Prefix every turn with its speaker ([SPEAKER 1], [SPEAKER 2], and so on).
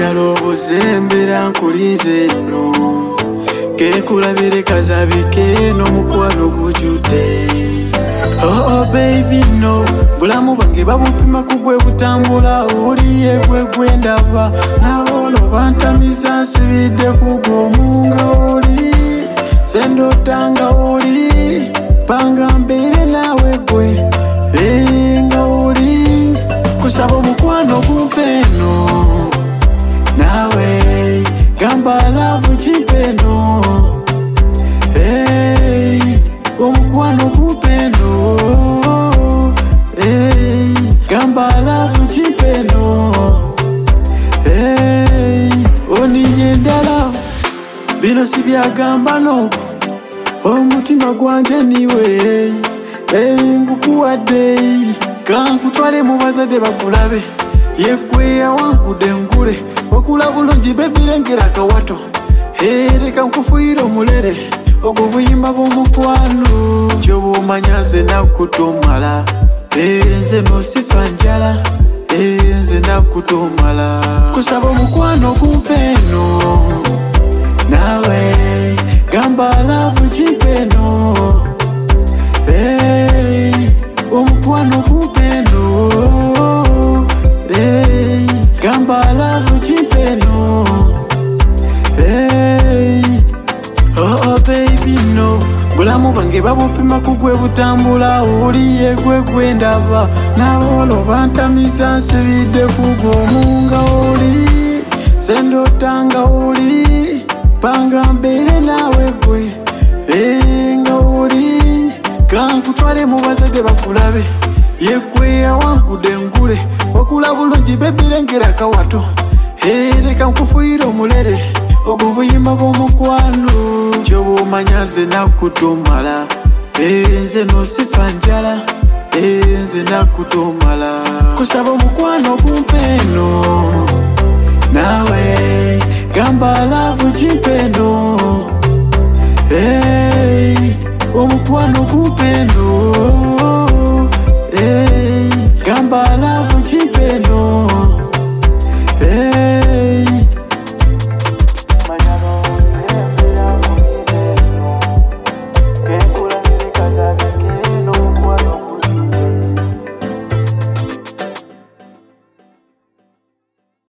[SPEAKER 1] njalo obuzembera nkulize no kekulabire kazabike n'omukwano gujudde. Oh baby no bulamu bwange babupima kugwe butambula oliye gwe gwendaba naolo bantamiza nsibidde kugomunga oli sendotanga oli panga mbere nawe gwe nga oli kusaba omukwano gumpeno nawe gamba love chimpeno omukwano gumpeno gamba love chimpeno oninye ndala bino sibyagamba no omutima gwanje niwe ngukuwadde kankutwale mu bazadde bakulabe yegwe yawankudde ngule okula bulungi bebirengera akawato leka nkufuuyire omulere ogwo buyimba bw'omukwano kyobumanya nze nakutomala nze nosifa njala nze nakutomala kusaba omukwano gumpeno nawe gamba love chimpeno omukwano gumpeno gamba love chimpeno oh baby no bulamu bwange babupima kugwe butambula oliye gwe gwendaba naolo bantamiza nsibidde kugomunga oli sendotanga oli panga mbere nawe gwe nga oli kankutwale mu bazadde bakulabe yegwe yawankudde ngule okula bulungi bebirengera akawato leka nkufuuyire omulere ogwo buyimba bw'omukwano kyobumanya nze nakutomala nze nosifa njala nze nakutomala kusaba omukwano gumpeno nawe gamba love chimpeno omukwano gumpeno gamba